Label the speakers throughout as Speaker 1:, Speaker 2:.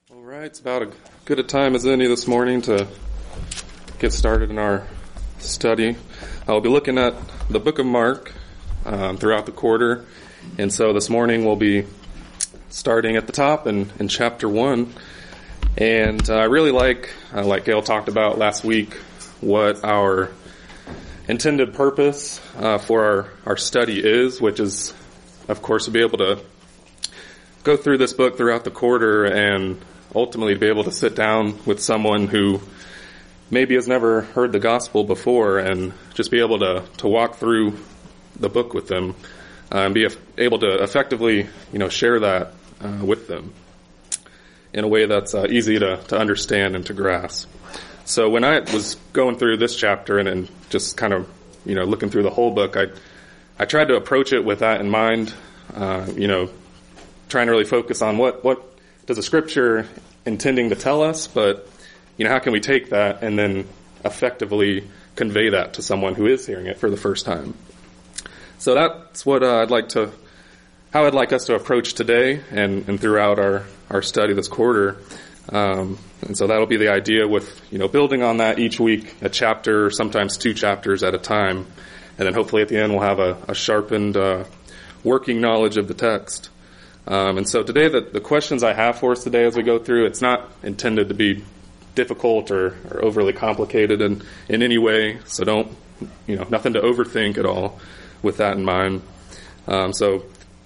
Speaker 1: All right, it's about as good a time as any this morning to get started in our study. I'll be looking at the book of Mark throughout the quarter, and so this morning we'll be starting at the top in chapter 1. And I really like Gail talked about last week, what our intended purpose for our study is, which is, of course, to be able to go through this book throughout the quarter and ultimately be able to sit down with someone who maybe has never heard the gospel before and just be able to walk through the book with them and be able to effectively, share that with them in a way that's easy to understand and to grasp. So when I was going through this chapter and just kind of, looking through the whole book, I tried to approach it with that in mind, trying to really focus on what does the scripture intending to tell us, but, how can we take that and then effectively convey that to someone who is hearing it for the first time? So that's what how I'd like us to approach today and throughout our study this quarter. And so that'll be the idea with, building on that each week, a chapter, sometimes 2 chapters at a time. And then hopefully at the end we'll have a sharpened working knowledge of the text. And so today, the questions I have for us today as we go through, it's not intended to be difficult or overly complicated in any way. So don't, nothing to overthink at all with that in mind. So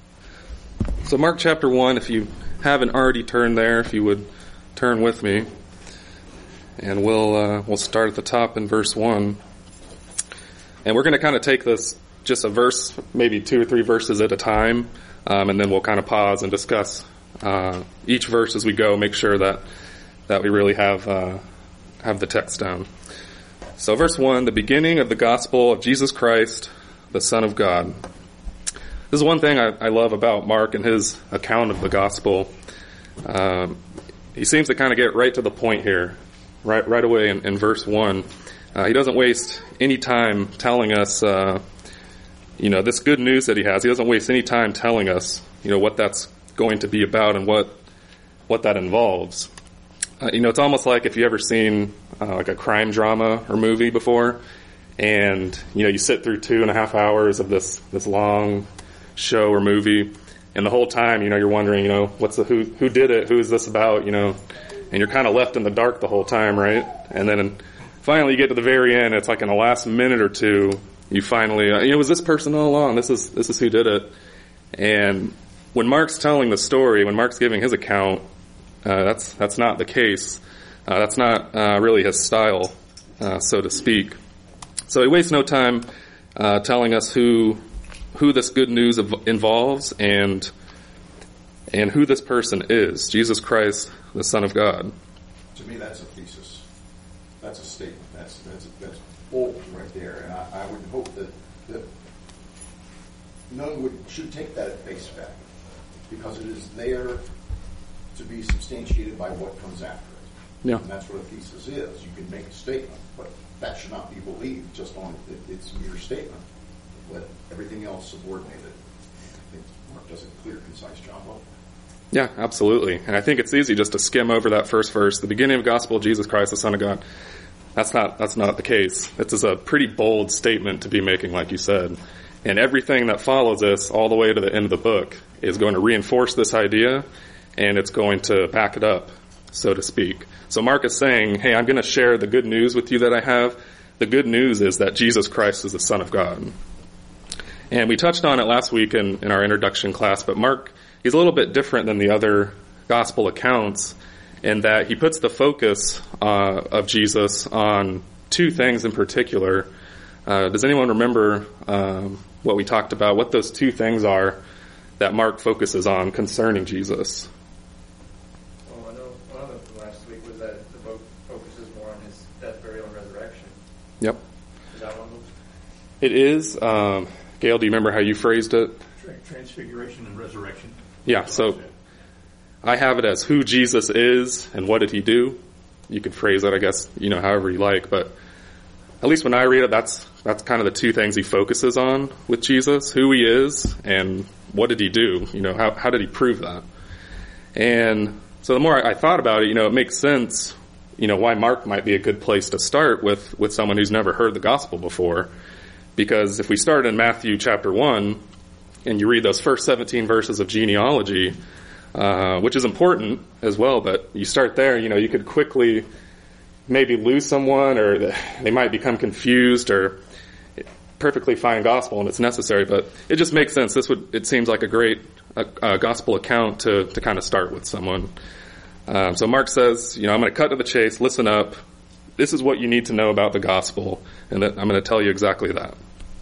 Speaker 1: Mark chapter 1, if you haven't already turned there, if you would turn with me, and we'll start at the top in verse 1. And we're going to kind of take this just a verse, maybe 2 or 3 verses at a time. And then we'll kind of pause and discuss each verse as we go, make sure that we really have the text down. So verse 1, the beginning of the gospel of Jesus Christ, the Son of God. This is one thing I love about Mark and his account of the gospel. He seems to kind of get right to the point here, right away in verse 1. He doesn't waste any time telling us this good news that he has. He doesn't waste any time telling us, what that's going to be about and what that involves. It's almost like if you ever seen like a crime drama or movie before, and you sit through 2.5 hours of this long show or movie, and the whole time you're wondering, what's who did it, who is this about, and you're kind of left in the dark the whole time, right? And then finally you get to the very end. It's like in the last minute or two. You finally, it was this person all along. This is who did it. And when Mark's telling the story, when Mark's giving his account, that's not the case. That's not really his style, so to speak. So he wastes no time telling us who this good news involves and who this person is, Jesus Christ, the Son of God.
Speaker 2: To me, that's a thesis. That's a statement. That's bold right there, and I would hope that none should take that at face value, because it is there to be substantiated by what comes after it.
Speaker 1: Yeah.
Speaker 2: And that's what a thesis is. You can make a statement, but that should not be believed just on its mere statement. Let everything else subordinate it. I think Mark does a clear, concise job of it.
Speaker 1: Yeah, absolutely. And I think it's easy just to skim over that first verse, the beginning of the gospel of Jesus Christ, the Son of God. That's not the case. This is a pretty bold statement to be making, like you said. And everything that follows this all the way to the end of the book is going to reinforce this idea, and it's going to back it up, so to speak. So Mark is saying, hey, I'm going to share the good news with you that I have. The good news is that Jesus Christ is the Son of God. And we touched on it last week in our introduction class, but Mark, he's a little bit different than the other gospel accounts in that he puts the focus of Jesus on 2 things in particular. Does anyone remember what we talked about, what those 2 things are that Mark focuses on concerning Jesus?
Speaker 3: Well, I know one of them last week was that the book focuses more on his death, burial, and resurrection.
Speaker 1: Yep.
Speaker 3: Is that one of them?
Speaker 1: It is. Gail, do you remember how you phrased it?
Speaker 4: Transfiguration and resurrection.
Speaker 1: Yeah, so I have it as who Jesus is and what did he do. You could phrase it, I guess, however you like, but at least when I read it, that's kind of the 2 things he focuses on with Jesus, who he is and what did he do? How did he prove that? And So the more I thought about it, it makes sense, why Mark might be a good place to start with someone who's never heard the gospel before. Because if we start in Matthew chapter 1, and you read those first 17 verses of genealogy, which is important as well, but you start there, you could quickly maybe lose someone, or they might become confused, or perfectly fine gospel and it's necessary, but it just makes sense. It seems like a great gospel account to kind of start with someone. So Mark says, I'm going to cut to the chase, listen up. This is what you need to know about the gospel, and I'm going to tell you exactly that.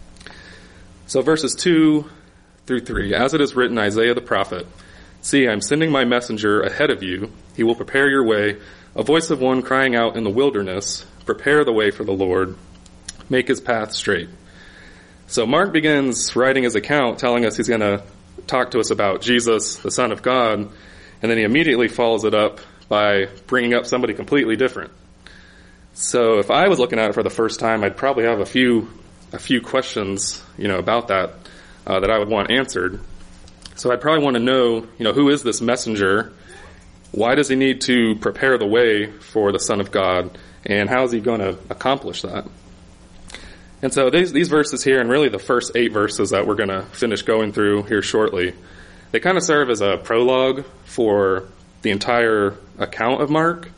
Speaker 1: So verses 2 through 3, as it is written, Isaiah the prophet, see, I'm sending my messenger ahead of you. He will prepare your way, a voice of one crying out in the wilderness, prepare the way for the Lord, make his path straight. So Mark begins writing his account telling us he's going to talk to us about Jesus, the Son of God, and then he immediately follows it up by bringing up somebody completely different. So if I was looking at it for the first time, I'd probably have a few questions, about that I would want answered. So I'd probably want to know, who is this messenger? Why does he need to prepare the way for the Son of God? And how is he going to accomplish that? And so these verses here, and really the first 8 verses that we're going to finish going through here shortly, they kind of serve as a prologue for the entire account of Mark,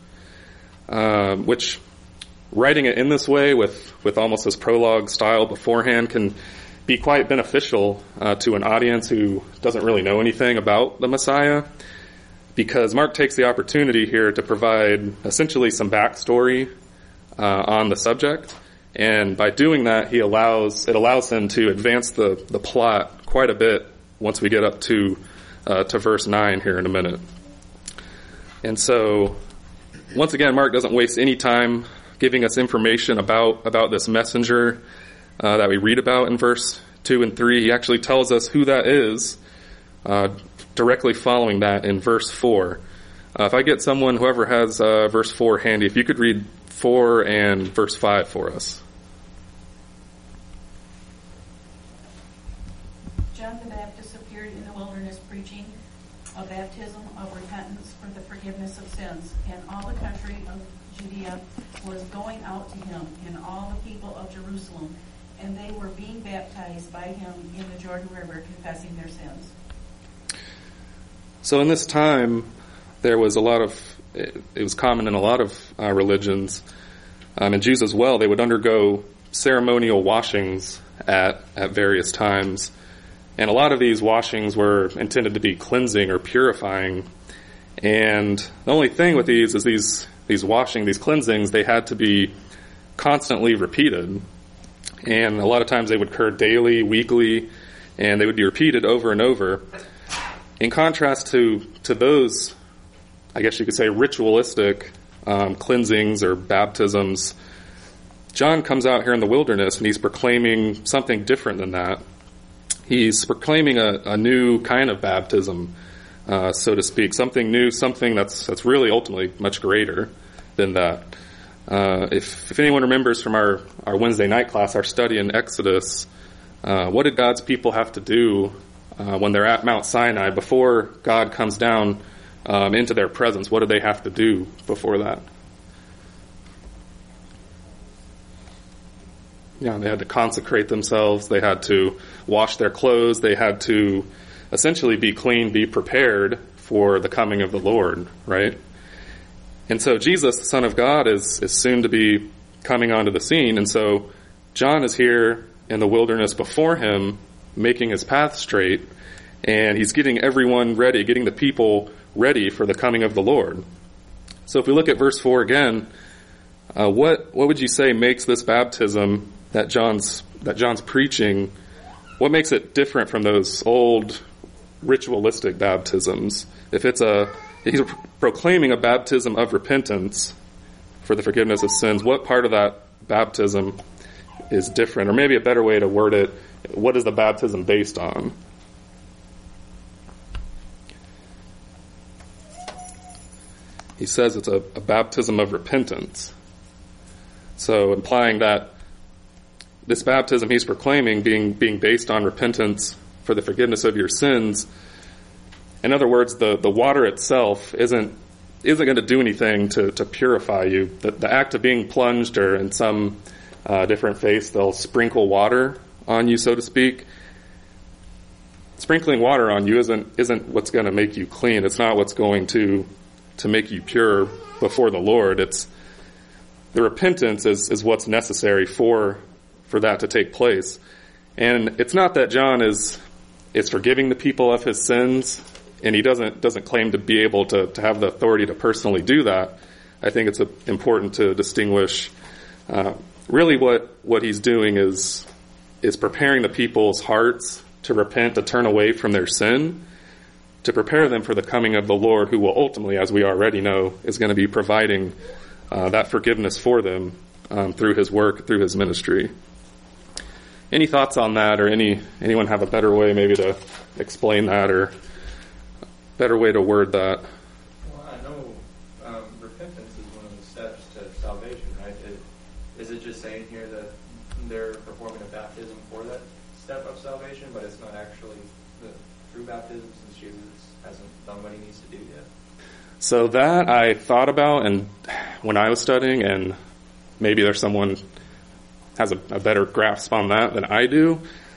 Speaker 1: which writing it in this way with almost this prologue style beforehand can be quite beneficial to an audience who doesn't really know anything about the Messiah, because Mark takes the opportunity here to provide essentially some backstory on the subject. And by doing that, it allows him to advance the plot quite a bit once we get up to verse 9 here in a minute. And so, once again, Mark doesn't waste any time giving us information about this messenger that we read about in verse 2 and 3. He actually tells us who that is directly following that in verse 4. If I get someone, whoever has verse 4 handy, if you could read 4 and verse 5 for us.
Speaker 5: John the Baptist appeared in the wilderness preaching a baptism of repentance for the forgiveness of sins, and all the country of Judea was going out to him, and all the people of Jerusalem, and they were being baptized by him in the Jordan River, confessing their sins.
Speaker 1: So in this time, there was it was common in a lot of religions, and Jews as well, they would undergo ceremonial washings at various times. And a lot of these washings were intended to be cleansing or purifying. And the only thing with these is these washing, these cleansings, they had to be constantly repeated. And a lot of times they would occur daily, weekly, and they would be repeated over and over. In contrast to those, I guess you could say, ritualistic cleansings or baptisms, John comes out here in the wilderness and he's proclaiming something different than that. He's proclaiming a new kind of baptism, so to speak, something new, something that's really ultimately much greater than that. If anyone remembers from our Wednesday night class, our study in Exodus, what did God's people have to do when they're at Mount Sinai before God comes down into their presence? What did they have to do before that? They had to consecrate themselves. They had to wash their clothes. They had to essentially be clean, be prepared for the coming of the Lord, right? And so Jesus, the Son of God, is soon to be coming onto the scene. And so John is here in the wilderness before him, making his path straight, and he's getting everyone ready, getting the people ready for the coming of the Lord. So if we look at verse 4 again, what would you say makes this baptism that John's preaching, what makes it different from those old ritualistic baptisms? If he's proclaiming a baptism of repentance for the forgiveness of sins, what part of that baptism is different? Or maybe a better way to word it, what is the baptism based on? He says it's a baptism of repentance. So implying that this baptism he's proclaiming being based on repentance for the forgiveness of your sins. In other words, the water itself isn't isn't going to do anything to purify you. The act of being plunged, or in some different faiths, they'll sprinkle water on you, so to speak. Sprinkling water on you isn't what's going to make you clean. It's not what's going to make you pure before the Lord. It's the repentance is what's necessary for that to take place. And it's not that John is forgiving the people of his sins, and he doesn't claim to be able to have the authority to personally do that. I think it's important to distinguish. Really, what he's doing is preparing the people's hearts to repent, to turn away from their sin, to prepare them for the coming of the Lord, who will ultimately, as we already know, is going to be providing that forgiveness for them through his work, through his ministry. Any thoughts on that, or anyone have a better way maybe to explain that, or a better way to word that?
Speaker 3: Well, I know repentance is one of the steps to salvation, right? Is it just saying here that they're performing a baptism for that step of salvation, but it's not actually through baptism, since Jesus hasn't done what he needs to do yet?
Speaker 1: So that I thought about, and when I was studying, and maybe there's someone has a better grasp on that than I do.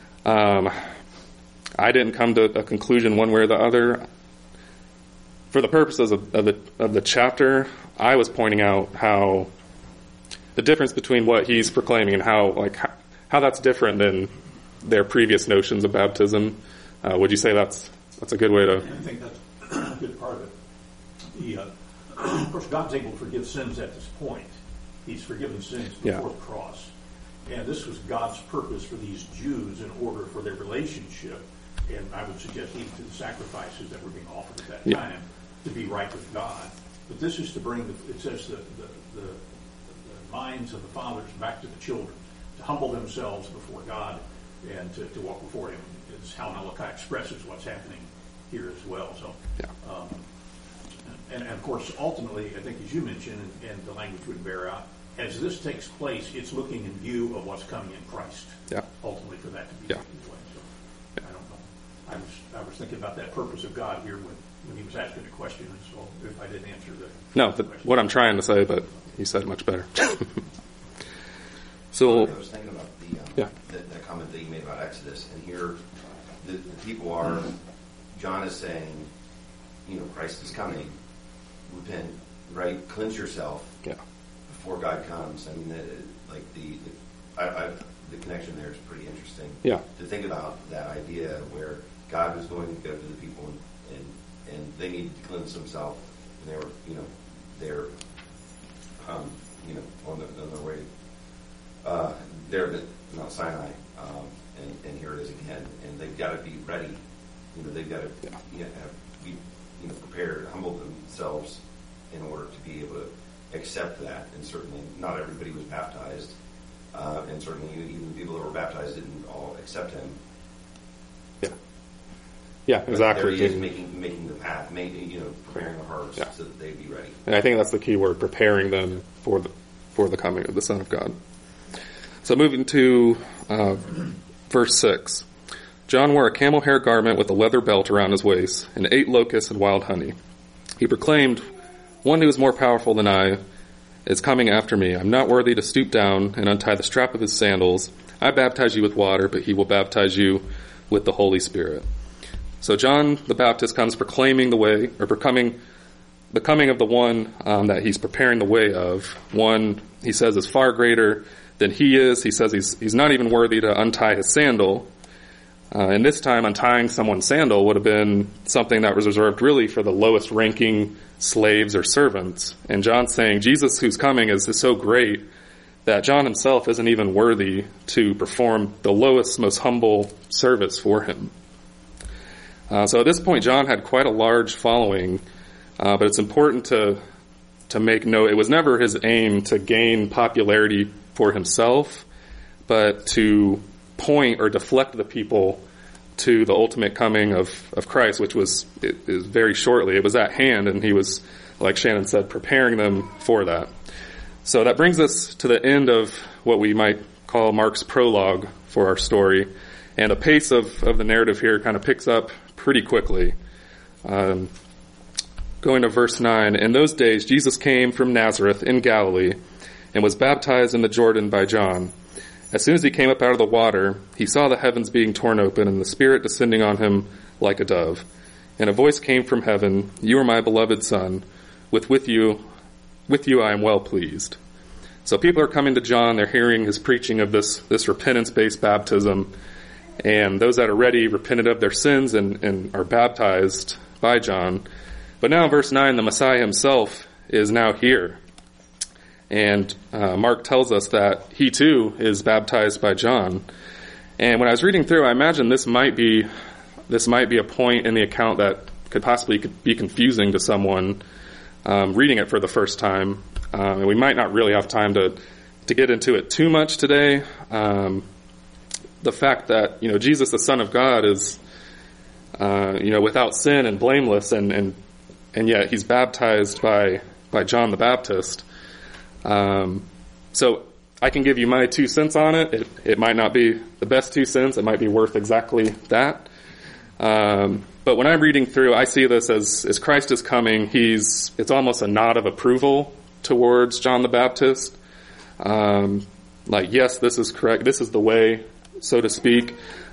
Speaker 1: I didn't come to a conclusion one way or the other. For the purposes of the chapter, I was pointing out how the difference between what he's proclaiming and how that's different than their previous notions of baptism. Would you say that's a good way to?
Speaker 4: I think that's a good part of it. Of course, God's able to forgive sins at this point. He's forgiven sins before the cross. And this was God's purpose for these Jews in order for their relationship, and I would suggest even to the sacrifices that were being offered at that time, to be right with God. But this is to bring, it says, the minds of the fathers back to the children, to humble themselves before God and to walk before him. It's how Malachi expresses what's happening here as well. So, and of course, ultimately, I think as you mentioned, and the language would bear out, as this takes place, it's looking in view of what's coming in Christ. Yeah. Ultimately, for that to be taken place. So, I don't know. I was thinking about that purpose of God here when he was asking the question. So if I didn't answer
Speaker 1: what I'm trying to say, but he said it much better. So
Speaker 6: I was thinking about the comment that you made about Exodus, and here the people are. John is saying, Christ is coming. Repent, right? Cleanse yourself. Yeah. Before God comes. I mean, the connection there is pretty interesting. Yeah. To think about that idea where God was going to go to the people and they needed to cleanse themselves, and they were, they're, on their way there to Mount Sinai, and here it is again, and they've got to be ready. They've got to be prepared, humble themselves in order to be able to accept that. And certainly not everybody was baptized, and certainly even people that were baptized didn't all accept him. Yeah, exactly. But there he is making the path, preparing the hearts so that they'd be ready.
Speaker 1: And I think that's the key word: preparing them for the coming of the Son of God. So moving to verse 6. John wore a camel hair garment with a leather belt around his waist and ate locusts and wild honey. He proclaimed, "One who is more powerful than I is coming after me. I'm not worthy to stoop down and untie the strap of his sandals. I baptize you with water, but he will baptize you with the Holy Spirit." So John the Baptist comes proclaiming the way, or becoming the coming of the one that he's preparing the way of. One, he says, is far greater than he is. He says he's not even worthy to untie his sandal. And this time, untying someone's sandal would have been something that was reserved really for the lowest ranking slaves or servants. And John's saying Jesus who's coming is so great that John himself isn't even worthy to perform the lowest, most humble service for him. So at this point, John had quite a large following, but it's important to make note, it was never his aim to gain popularity for himself, but to point or deflect the people to the ultimate coming of Christ, which is very shortly. It was at hand, and he was, like Shannon said, preparing them for that. So that brings us to the end of what we might call Mark's prologue for our story, and the pace of the narrative here kind of picks up pretty quickly. Go going to verse 9, in those days Jesus came from Nazareth in Galilee and was baptized in the Jordan by John. As soon as he came up out of the water, he saw the heavens being torn open and the Spirit descending on him like a dove. And a voice came from heaven, "You are my beloved Son. With you I am well pleased." So people are coming to John, they're hearing his preaching of this repentance-based baptism, and those that are ready repented of their sins and are baptized by John. But now in verse 9, the Messiah himself is now here. And Mark tells us that he too is baptized by John. And when I was reading through, I imagine this might be a point in the account that could possibly be confusing to someone reading it for the first time. And we might not really have time to get into it too much today. The fact that, Jesus, the Son of God, is, without sin and blameless, and yet he's baptized by John the Baptist. So I can give you my 2 cents on it. It might not be the best 2 cents. It might be worth exactly that. But when I'm reading through, I see this as Christ is coming. It's almost a nod of approval towards John the Baptist. Yes, this is correct. This is the way, so to speak.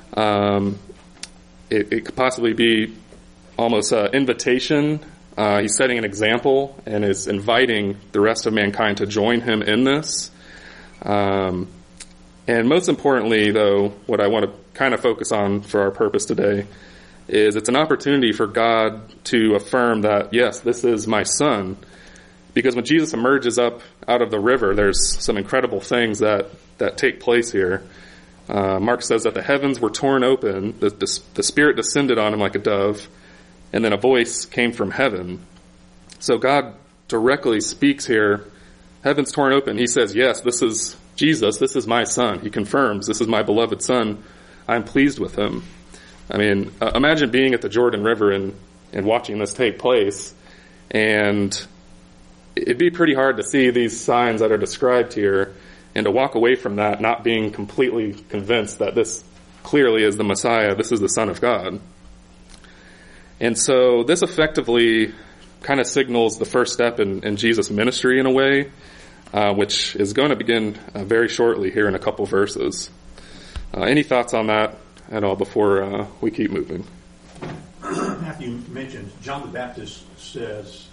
Speaker 1: It could possibly be almost an invitation. He's setting an example and is inviting the rest of mankind to join him in this. And most importantly, though, what I want to kind of focus on for our purpose today is it's an opportunity for God to affirm that, yes, this is my Son. Because when Jesus emerges up out of the river, there's some incredible things that take place here. Mark says that the heavens were torn open, the Spirit descended on him like a dove, and then a voice came from heaven. So God directly speaks here. Heaven's torn open. He says, yes, this is Jesus. This is my Son. He confirms, this is my beloved Son. I'm pleased with him. I mean, imagine being at the Jordan River and watching this take place. And it'd be pretty hard to see these signs that are described here and to walk away from that not being completely convinced that this clearly is the Messiah. This is the Son of God. And so this effectively kind of signals the first step in Jesus' ministry in a way, which is going to begin very shortly here in a couple verses. Any thoughts on that at all before we keep moving?
Speaker 4: Matthew mentioned John the Baptist says,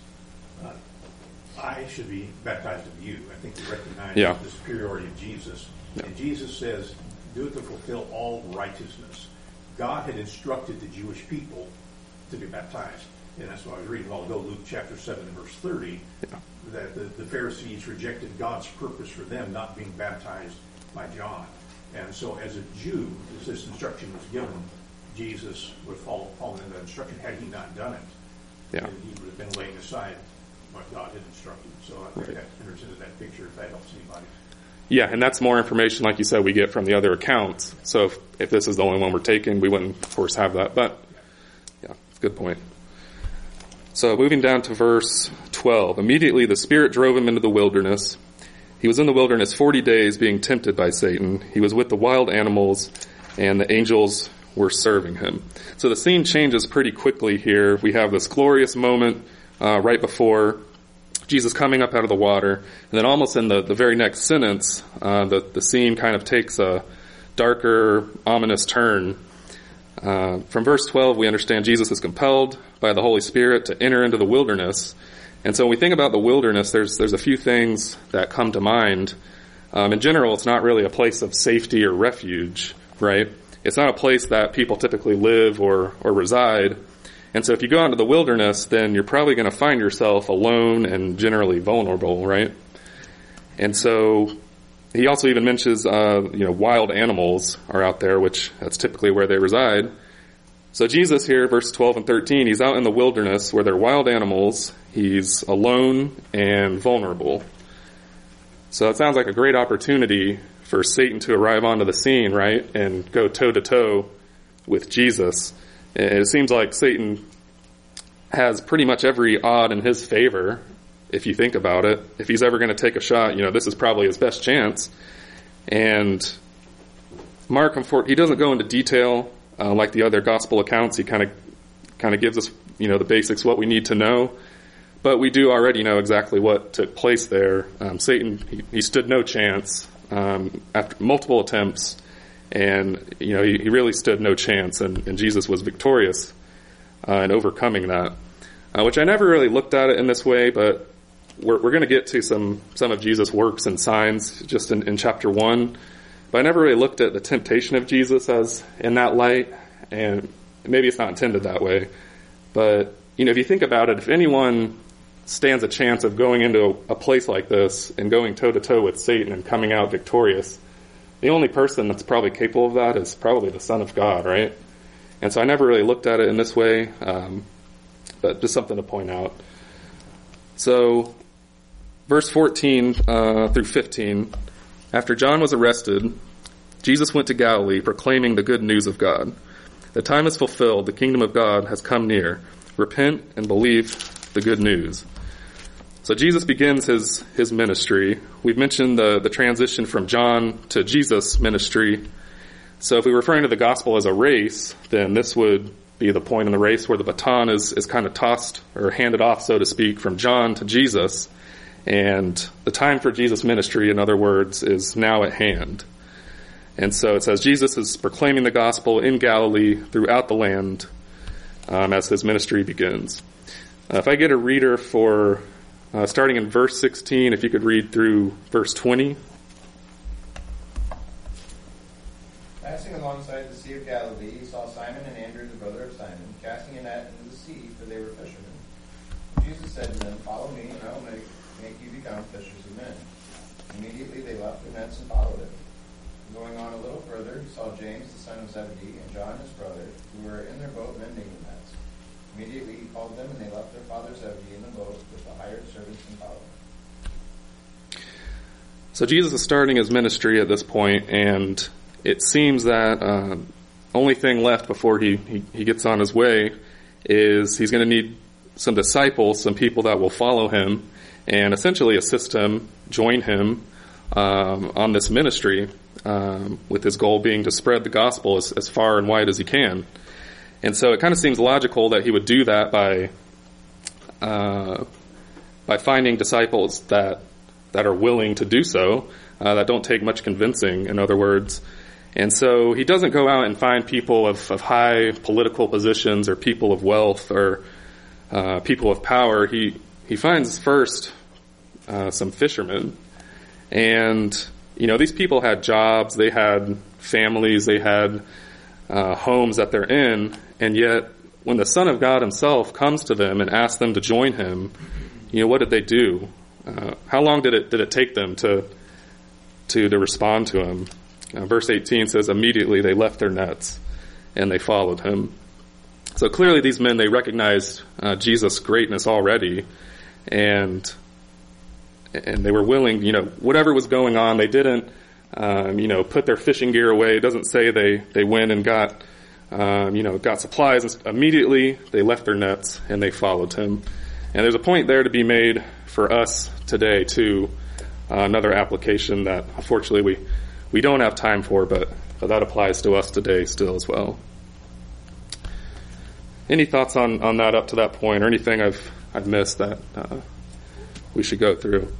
Speaker 4: I should be baptized of you. I think he recognized the superiority of Jesus. Yeah. And Jesus says, do it to fulfill all righteousness. God had instructed the Jewish people to be baptized. And that's what I was reading a while ago, Luke chapter 7 and verse 30, that the Pharisees rejected God's purpose for them not being baptized by John. And so as a Jew, as this instruction was given, Jesus would fall into that instruction had he not done it. Yeah. And he would have been laying aside what God had instructed. So I think that enters into that picture if that helps anybody.
Speaker 1: Yeah, and that's more information, like you said, we get from the other accounts. So if this is the only one we're taking, we wouldn't, of course, have that. But, yeah, it's a good point. So moving down to verse 12. Immediately the Spirit drove him into the wilderness. He was in the wilderness 40 days being tempted by Satan. He was with the wild animals, and the angels were serving him. So the scene changes pretty quickly here. We have this glorious moment right before Jesus coming up out of the water. And then almost in the very next sentence, the scene kind of takes a darker, ominous turn. From verse 12, we understand Jesus is compelled by the Holy Spirit to enter into the wilderness. And so when we think about the wilderness, there's a few things that come to mind. In general, it's not really a place of safety or refuge, right? It's not a place that people typically live or reside. And so if you go out into the wilderness, then you're probably going to find yourself alone and generally vulnerable, right? And so he also even mentions, wild animals are out there, which that's typically where they reside. So Jesus here, verse 12 and 13, he's out in the wilderness where there are wild animals. He's alone and vulnerable. So it sounds like a great opportunity for Satan to arrive onto the scene, right, and go toe-to-toe with Jesus. And it seems like Satan has pretty much every odd in his favor, if you think about it. If he's ever going to take a shot, this is probably his best chance. And Mark, he doesn't go into detail like the other gospel accounts. He kind of gives us, the basics, what we need to know. But we do already know exactly what took place there. Satan, he stood no chance after multiple attempts, and he really stood no chance, and Jesus was victorious in overcoming that. Which I never really looked at it in this way, but we're going to get to some of Jesus' works and signs just in chapter 1. But I never really looked at the temptation of Jesus as in that light, and maybe it's not intended that way. But, if you think about it, if anyone stands a chance of going into a place like this and going toe-to-toe with Satan and coming out victorious, the only person that's probably capable of that is probably the Son of God, right? And so I never really looked at it in this way, but just something to point out. So, verse 14 through 15, after John was arrested, Jesus went to Galilee proclaiming the good news of God. The time is fulfilled, the kingdom of God has come near. Repent and believe the good news. So Jesus begins his ministry. We've mentioned the transition from John to Jesus' ministry. So if we're referring to the gospel as a race, then this would be the point in the race where the baton is kind of tossed or handed off, so to speak, from John to Jesus. And the time for Jesus' ministry, in other words, is now at hand. And so it says Jesus is proclaiming the gospel in Galilee throughout the land as his ministry begins. If I get a reader for starting in verse 16, if you could read through verse 20.
Speaker 7: Passing alongside the Sea of Galilee, he saw Simon and Andrew, the brother of Simon, casting a net into the sea, for they were fishermen. Jesus said to them, "Follow me, and I will make you become fishers of men." Immediately they left their nets and followed him. Going on a little further, he saw James, the son of Zebedee, and John, his brother, who were in their boat mending the nets. Immediately he called them, and they left their father Zebedee in the boat with the hired servants and followed him.
Speaker 1: So Jesus is starting his ministry at this point, and it seems that only thing left before he gets on his way is he's going to need some disciples, some people that will follow him and essentially assist him, join him on this ministry, with his goal being to spread the gospel as far and wide as he can. And so it kind of seems logical that he would do that by finding disciples that are willing to do so, that don't take much convincing, in other words. And so he doesn't go out and find people of high political positions or people of wealth or people of power. He finds first some fishermen. And, these people had jobs, they had families, they had homes that they're in, and yet when the Son of God himself comes to them and asks them to join him, what did they do? How long did it take them to respond to him? Verse 18 says, immediately they left their nets and they followed him. So clearly these men, they recognized Jesus' greatness already, and they were willing, whatever was going on, they didn't, put their fishing gear away. It doesn't say they went and got supplies. Immediately they left their nets and they followed him. And there's a point there to be made for us today too. Another application that unfortunately we don't have time for, but that applies to us today still as well. Any thoughts on that up to that point, or anything I've missed that we should go through?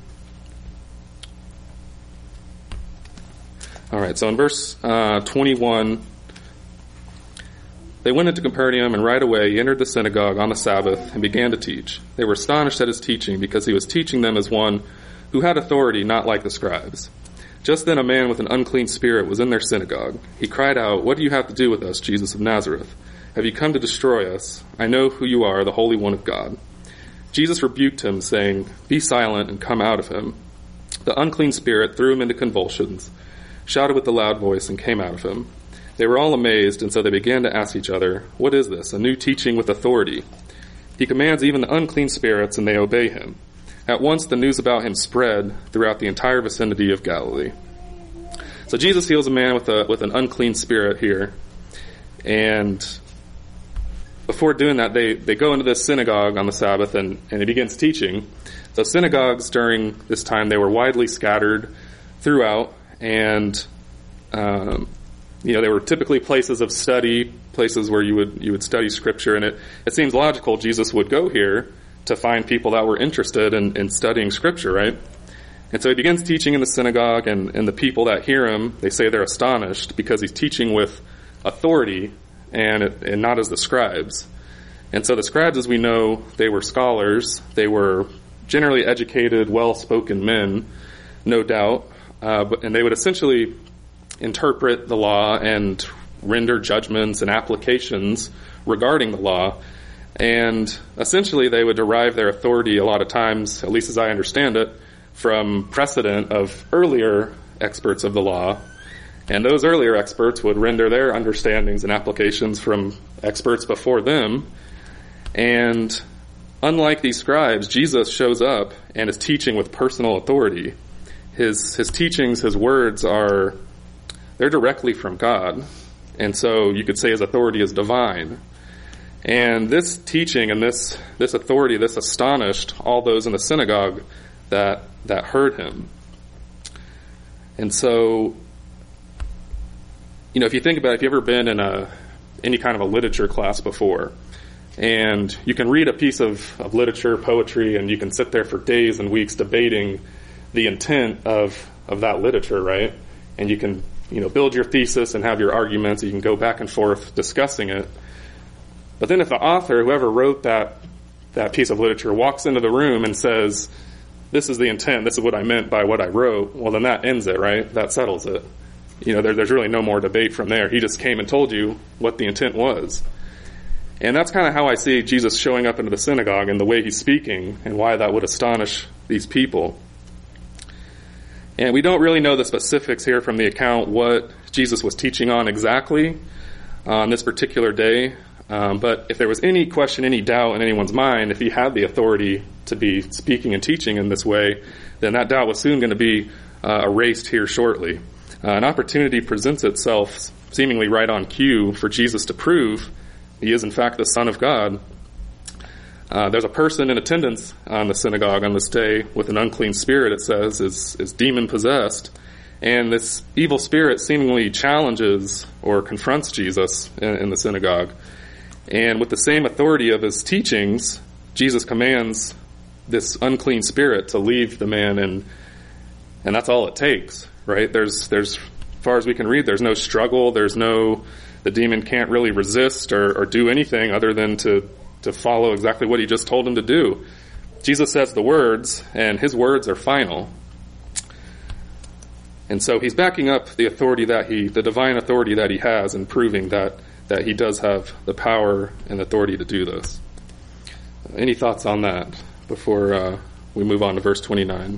Speaker 1: All right, so in verse 21, they went into Capernaum, and right away he entered the synagogue on the Sabbath and began to teach. They were astonished at his teaching, because he was teaching them as one who had authority, not like the scribes. Just then a man with an unclean spirit was in their synagogue. He cried out, "What do you have to do with us, Jesus of Nazareth? Have you come to destroy us? I know who you are, the Holy One of God." Jesus rebuked him, saying, "Be silent and come out of him." The unclean spirit threw him into convulsions, shouted with a loud voice, and came out of him. They were all amazed, and so they began to ask each other, "What is this? A new teaching with authority? He commands even the unclean spirits, and they obey him." At once the news about him spread throughout the entire vicinity of Galilee. So Jesus heals a man with an unclean spirit here. And before doing that, they go into this synagogue on the Sabbath, and he begins teaching. So synagogues during this time, they were widely scattered throughout, and they were typically places of study, places where you would study Scripture. And it seems logical Jesus would go here to find people that were interested in studying Scripture, right? And so he begins teaching in the synagogue, and the people that hear him, they say they're astonished because he's teaching with authority and not as the scribes. And so the scribes, as we know, they were scholars. They were generally educated, well-spoken men, no doubt. And they would essentially interpret the law and render judgments and applications regarding the law. And essentially they would derive their authority a lot of times, at least as I understand it, from precedent of earlier experts of the law. And those earlier experts would render their understandings and applications from experts before them. And unlike these scribes, Jesus shows up and is teaching with personal authority. His teachings, his words they're directly from God. And so you could say his authority is divine. And this teaching and this authority, this astonished all those in the synagogue that heard him. And so, if you think about it, if you've ever been in any kind of a literature class before, and you can read a piece of literature, poetry, and you can sit there for days and weeks debating the intent of that literature, right? And you can, build your thesis and have your arguments. You can go back and forth discussing it. But then if the author, whoever wrote that piece of literature, walks into the room and says, this is the intent, this is what I meant by what I wrote, well, then that ends it, right? That settles it. There's really no more debate from there. He just came and told you what the intent was. And that's kind of how I see Jesus showing up into the synagogue and the way he's speaking and why that would astonish these people. And we don't really know the specifics here from the account what Jesus was teaching on exactly on this particular day. But if there was any question, any doubt in anyone's mind, if he had the authority to be speaking and teaching in this way, then that doubt was soon going to be erased here shortly. An opportunity presents itself seemingly right on cue for Jesus to prove he is in fact the Son of God. There's a person in attendance on the synagogue on this day with an unclean spirit, it says, is demon-possessed. And this evil spirit seemingly challenges or confronts Jesus in the synagogue. And with the same authority of his teachings, Jesus commands this unclean spirit to leave the man, and that's all it takes, right? There's as far as we can read, there's no struggle, the demon can't really resist or do anything other than to follow exactly what he just told him to do. Jesus says the words, and his words are final. And so he's backing up the authority the divine authority that he has, and proving that he does have the power and authority to do this. Any thoughts on that before we move on to verse 29?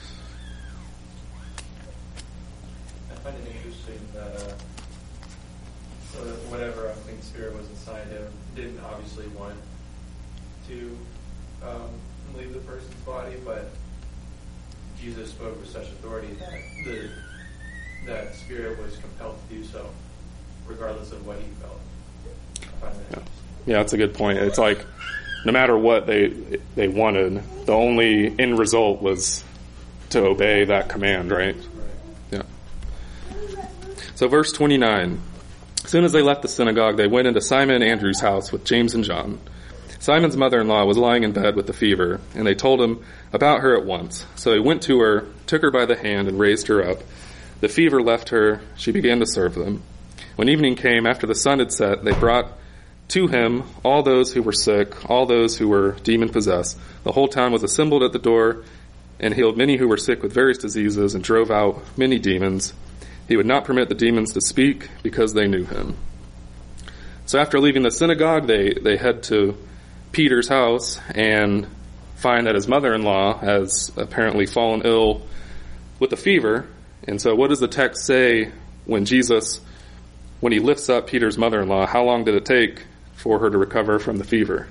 Speaker 3: I find it interesting that whatever unclean spirit was inside him didn't obviously want to leave the person's body, but Jesus spoke with such authority that that spirit was compelled to do so, regardless of what he felt. I find that interesting.
Speaker 1: Yeah, that's a good point. It's like no matter what they wanted, the only end result was to obey that command, right? Yeah. So verse 29. As soon as they left the synagogue, they went into Simon and Andrew's house with James and John. Simon's mother-in-law was lying in bed with a fever, and they told him about her at once. So he went to her, took her by the hand, and raised her up. The fever left her. She began to serve them. When evening came, after the sun had set, they brought to him all those who were sick, all those who were demon-possessed. The whole town was assembled at the door, and healed many who were sick with various diseases, and drove out many demons. He would not permit the demons to speak, because they knew him. So after leaving the synagogue, they head to Peter's house and find that his mother-in-law has apparently fallen ill with a fever. And so what does the text say when he lifts up Peter's mother-in-law? How long did it take for her to recover from the fever?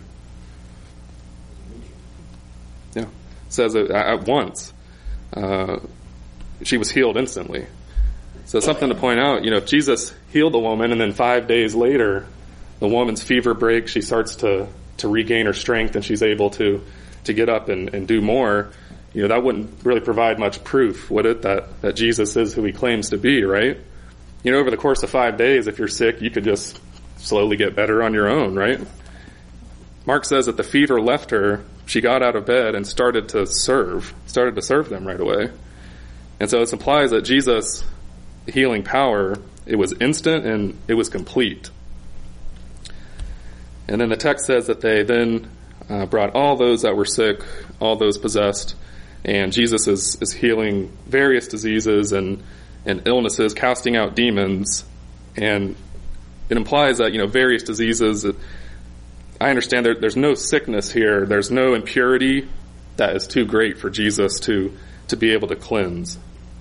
Speaker 1: Yeah, it says that at once. She was healed instantly. So something to point out, if Jesus healed the woman and then 5 days later the woman's fever breaks, she starts to regain her strength and she's able to get up and do more, that wouldn't really provide much proof, would it, that Jesus is who he claims to be, right? Over the course of 5 days, if you're sick, you could just slowly get better on your own, right? Mark says that the fever left her she got out of bed and started to serve them right away. And so this implies that Jesus' healing power, it was instant and it was complete. And then the text says that they then brought all those that were sick, all those possessed, and Jesus is healing various diseases and illnesses, casting out demons. And it implies that, various diseases, I understand there's no sickness here, there's no impurity that is too great for Jesus to be able to cleanse.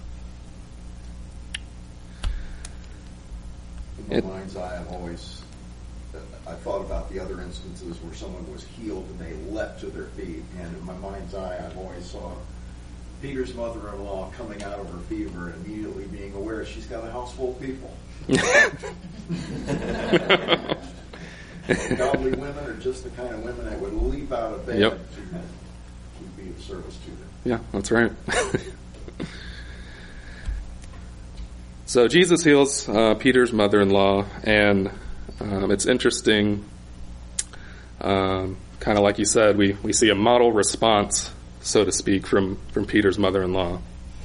Speaker 2: In my mind's eye, I thought about the other instances where someone was healed and they leapt to their feet. And in my mind's eye, I've always saw Peter's mother-in-law coming out of her fever and immediately being aware she's got a house full of people. Godly women are just the kind of women that would leap out of bed to be of service to them.
Speaker 1: Yeah, that's right. So Jesus heals Peter's mother-in-law, and it's interesting, kind of like you said, we see a model response, so to speak, from Peter's mother-in-law.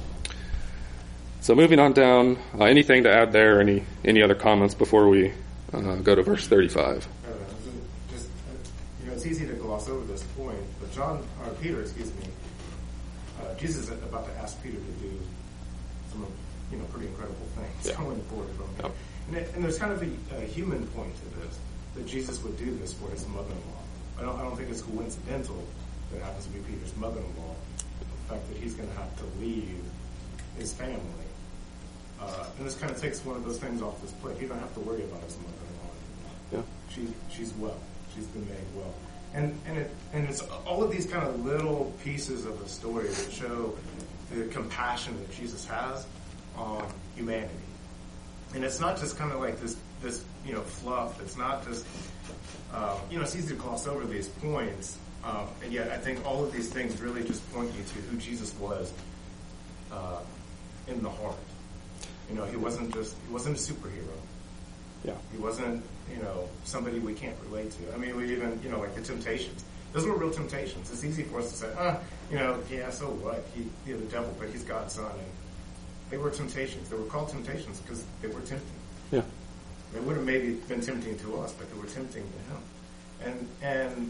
Speaker 1: So moving on down, anything to add there, any other comments before we go to verse 35?
Speaker 8: Just, it's easy to gloss over this point, but Peter, Jesus is about to ask Peter to do some pretty incredible things going forward from him. And there's kind of a human point to this, that Jesus would do this for his mother-in-law. I don't think it's coincidental that it happens to be Peter's mother-in-law. The fact that he's going to have to leave his family. And this kind of takes one of those things off his plate. He don't have to worry about his mother-in-law anymore. Yeah. She's well. She's been made well. And it's all of these kind of little pieces of the story that show the compassion that Jesus has on humanity. And it's not just kind of like this fluff. It's not just, it's easy to gloss over these points. And yet I think all of these things really just point you to who Jesus was in the heart. He wasn't a superhero.
Speaker 1: Yeah.
Speaker 8: He wasn't, somebody we can't relate to. I mean, we even, like the temptations. Those were real temptations. It's easy for us to say, so what? He's the devil, but he's God's son. And they were temptations. They were called temptations because they were tempting.
Speaker 1: Yeah.
Speaker 8: They would have maybe been tempting to us, but they were tempting to him. And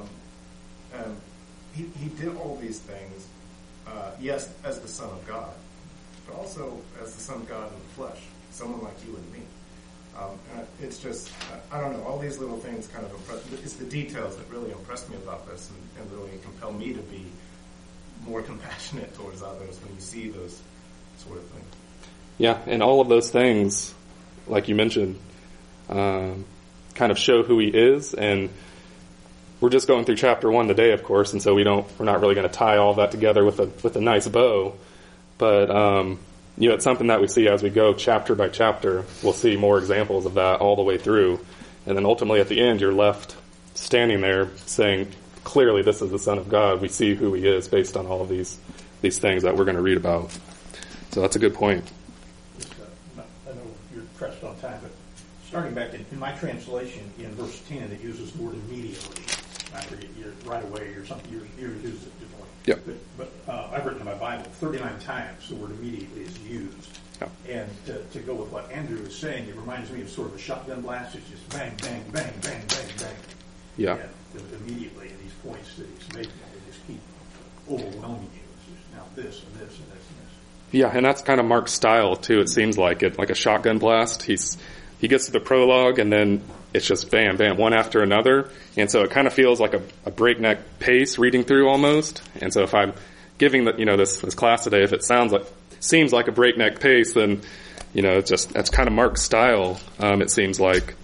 Speaker 8: he did all these things, yes, as the Son of God, but also as the Son of God in the flesh, someone like you and me. It's just, I don't know, all these little things kind of it's the details that really impress me about this and really compel me to be more compassionate towards others when you see those sort of things.
Speaker 1: Yeah, and all of those things, like you mentioned, kind of show who he is, and we're just going through chapter 1 today, of course, and so we're not really going to tie all of that together with a nice bow, but it's something that we see as we go chapter by chapter. We'll see more examples of that all the way through, and then ultimately at the end you're left standing there saying, clearly this is the Son of God. We see who he is based on all of these things that we're going to read about. So that's a good point.
Speaker 4: I know you're pressed on time, but starting back in my translation, in verse 10, it uses the word immediately. I forget, right away or something. Yours uses it differently.
Speaker 1: Yeah.
Speaker 4: But I've written in my Bible 39 times the word immediately is used.
Speaker 1: Yeah.
Speaker 4: And to go with what Andrew is saying, it reminds me of sort of a shotgun blast. It's just bang, bang, bang, bang, bang, bang.
Speaker 1: Yeah.
Speaker 4: And immediately, and these points that he's making, they just keep overwhelming you. It's just now this and this and this and this.
Speaker 1: Yeah, and that's kind of Mark's style too. It seems like a shotgun blast. He gets to the prologue and then it's just bam, bam, one after another. And so it kind of feels like a breakneck pace reading through almost. And so if I'm giving this class today, if it seems like a breakneck pace, then that's kind of Mark's style. It seems like.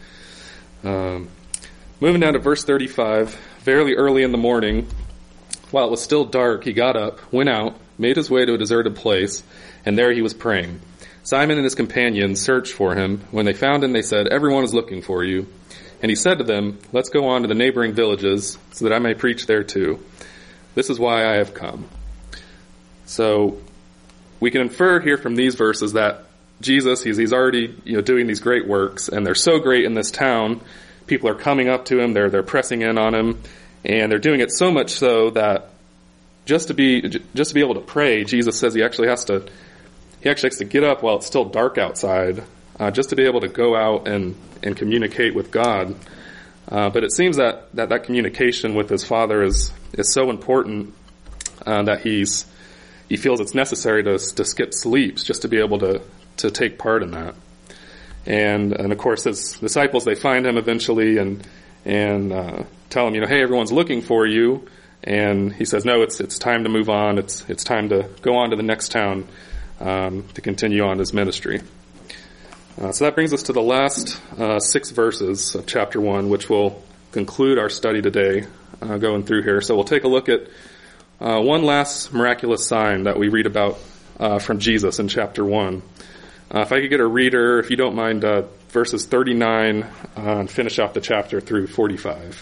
Speaker 1: Moving down to verse 35, fairly early in the morning, while it was still dark, he got up, went out, made his way to a deserted place, and there he was praying. Simon and his companions searched for him. When they found him, they said, "Everyone is looking for you." And he said to them, "Let's go on to the neighboring villages, so that I may preach there too. This is why I have come." So we can infer here from these verses that Jesus, he's already doing these great works, and they're so great in this town. People are coming up to him, they're pressing in on him, And they're doing it so much so that just to be able to pray, Jesus says he actually has to get up while it's still dark outside, just to be able to go out and communicate with God. But it seems that communication with his Father is so important that he feels it's necessary to skip sleeps just to be able to take part in that. And of course his disciples, they find him eventually and tell him, hey, everyone's looking for you. And he says, no, it's time to move on. It's time to go on to the next town to continue on his ministry. So that brings us to the last 6 verses of chapter 1, which will conclude our study today, going through here. So we'll take a look at one last miraculous sign that we read about from Jesus in chapter 1. If I could get a reader, if you don't mind, verses 39 and finish off the chapter through 45.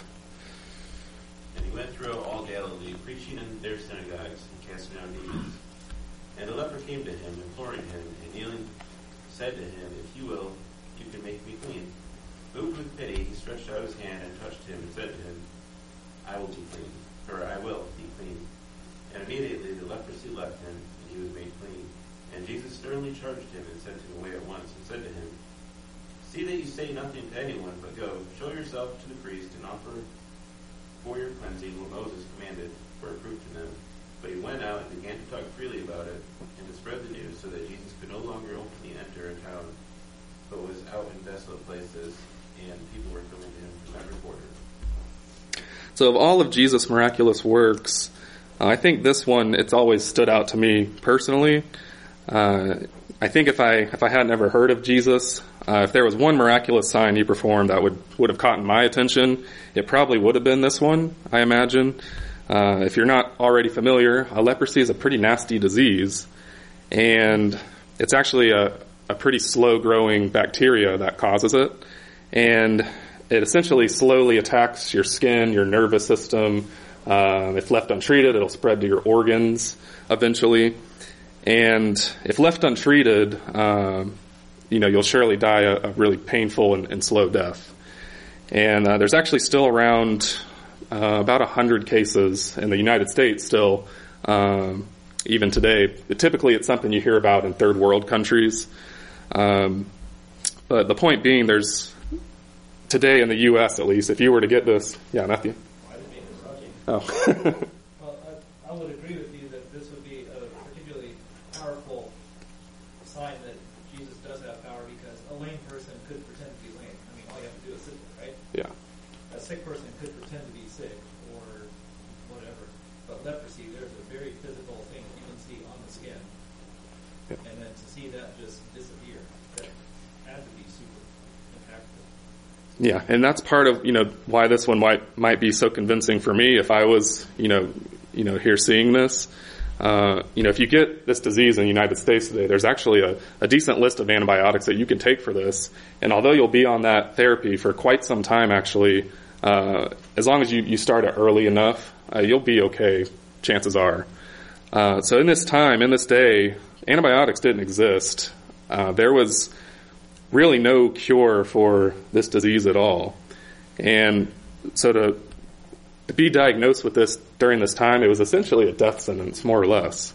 Speaker 9: And he went through all Galilee, preaching in their synagogues and casting out demons. And a leper came to him, imploring him, and kneeling said to him, "If you will, you can make me clean." Moved with pity, he stretched out his hand and touched him and said to him, "I will be clean," or "I will be clean." And immediately the leprosy left him, and he was made clean. And Jesus sternly charged him and sent him away at once, and said to him, "See that you say nothing to anyone, but go, show yourself to the priest, and offer for your cleansing what Moses commanded for a proof to them." But he went out and began to talk freely about it, and to spread the news, so that Jesus could no longer openly enter a town, but was out in desolate places, and people were coming to him from every quarter.
Speaker 1: So of all of Jesus' miraculous works, I think this one, it's always stood out to me personally. I think if I hadn't ever heard of Jesus, if there was one miraculous sign he performed that would have caught my attention, it probably would have been this one, I imagine. If you're not already familiar, leprosy is a pretty nasty disease, and it's actually a pretty slow-growing bacteria that causes it, and it essentially slowly attacks your skin, your nervous system. If left untreated, it'll spread to your organs eventually. And if left untreated, you'll surely die a really painful and slow death. And there's actually still around about 100 cases in the United States still, even today. Typically, it's something you hear about in third world countries. But the point being, there's today in the U.S. at least, if you were to get this, Matthew.
Speaker 10: Well, I would agree with you that this would be a particularly powerful sign that Jesus does have power, because a lame person could pretend to be lame. I mean, all you have to do is sit there, right?
Speaker 1: Yeah.
Speaker 10: A sick person could pretend to be sick or whatever. But leprosy, there's a very physical thing that you can see on the skin.
Speaker 1: Yeah.
Speaker 10: And then to see that just disappear, that had to be super impactful.
Speaker 1: Yeah, and that's part of, why this one might be so convincing for me if I was, here seeing this. If you get this disease in the United States today, there's actually a decent list of antibiotics that you can take for this. And although you'll be on that therapy for quite some time, actually, as long as you start it early enough, you'll be okay, chances are. So in this day, antibiotics didn't exist. There was really no cure for this disease at all. And so to be diagnosed with this during this time, it was essentially a death sentence, more or less.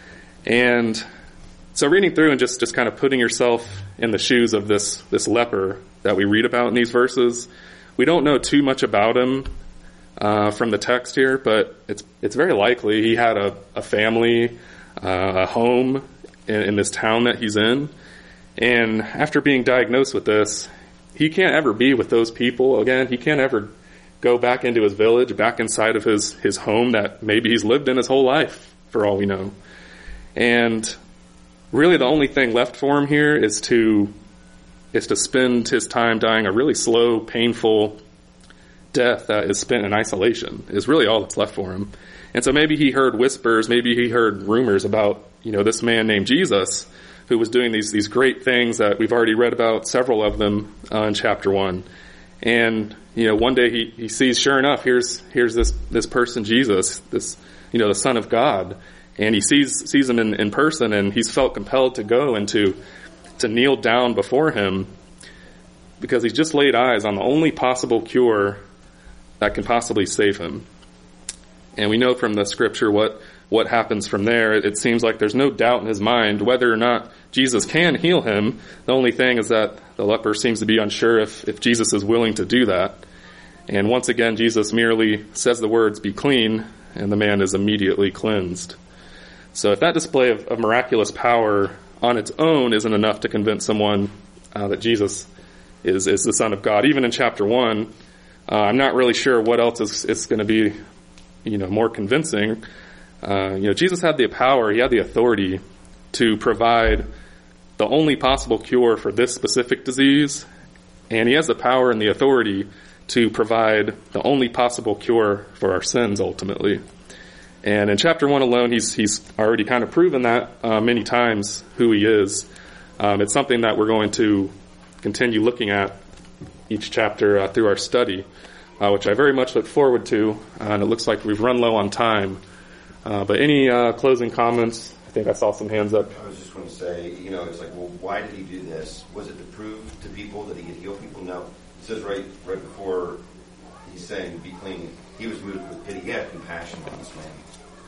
Speaker 1: And so reading through and just kind of putting yourself in the shoes of this leper that we read about in these verses, we don't know too much about him from the text here, but it's very likely he had a family, a home in this town that he's in. And after being diagnosed with this, he can't ever be with those people again. He can't ever go back into his village, back inside of his home that maybe he's lived in his whole life, for all we know. And really the only thing left for him here is to spend his time dying a really slow, painful death that is spent in isolation, is really all that's left for him. And so maybe he heard whispers, maybe he heard rumors about, this man named Jesus, who was doing these great things that we've already read about, several of them in chapter 1. And, one day he sees, sure enough, here's this person, Jesus, this, the Son of God. And he sees him in person, and he's felt compelled to go and to kneel down before him, because he's just laid eyes on the only possible cure that can possibly save him. And we know from the scripture what happens from there. It seems like there's no doubt in his mind whether or not Jesus can heal him. The only thing is that the leper seems to be unsure if Jesus is willing to do that. And once again, Jesus merely says the words, "Be clean," and the man is immediately cleansed. So if that display of miraculous power on its own isn't enough to convince someone that Jesus is the Son of God, even in chapter 1, I'm not really sure what else is going to be, more convincing. Jesus had the power, he had the authority to provide the only possible cure for this specific disease, and he has the power and the authority to provide the only possible cure for our sins ultimately. And in chapter 1 alone, he's already kind of proven that many times who he is. It's something that we're going to continue looking at each chapter through our study, which I very much look forward to. And it looks like we've run low on time. But any closing comments? I think I saw some hands up.
Speaker 6: I was just going to say, it's like, well, why did he do this? Was it to prove to people that he could heal people? No. It says right before he's saying, "Be clean," he was moved with pity. He had compassion on this man.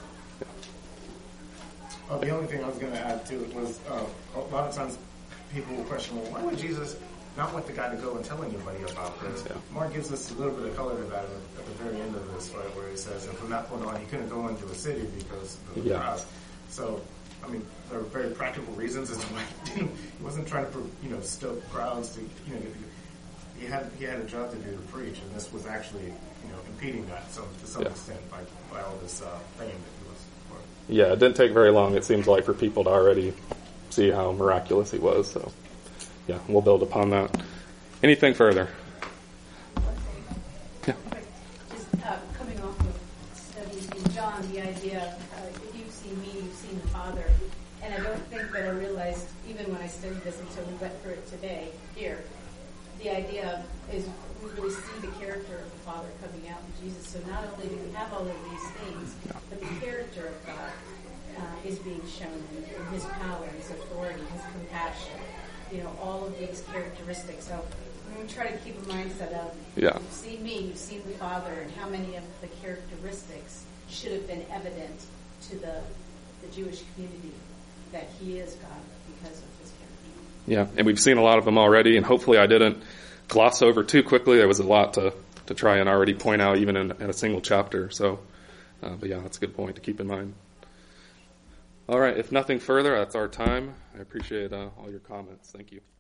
Speaker 8: The only thing I was going to add to it was a lot of times people will question, well, why would Jesus not want the guy to go and tell anybody about this? Yeah. Mark gives us a little bit of color to that at the very end of this, right, where he says, and from that point on, he couldn't go into a city because of the crowd. So, there are very practical reasons as to why he wasn't trying to, stoke crowds to, he had a job to do to preach, and this was actually, impeding that to some extent by all this fame that he was for.
Speaker 1: Yeah, it didn't take very long, it seems like, for people to already see how miraculous he was. So, yeah, we'll build upon that. Anything further? Yeah.
Speaker 11: Just coming off of studies in John, the idea of if you've seen me, you've seen the Father. And I don't think that I realized, even when I studied this until we went through it today here, the idea is we really see the character of the Father coming out in Jesus. So not only do we have all of these things, but the character of God is being shown in his power, his authority, his compassion, all of these characteristics. So I'm going to try to keep a mindset of, you've seen me, you've seen the Father, and how many of the characteristics should have been evident to the Jewish community that he is God because of his character.
Speaker 1: Yeah, and we've seen a lot of them already, and hopefully I didn't gloss over too quickly. There was a lot to try and already point out even in a single chapter. So, but yeah, that's a good point to keep in mind. All right, if nothing further, that's our time. I appreciate all your comments. Thank you.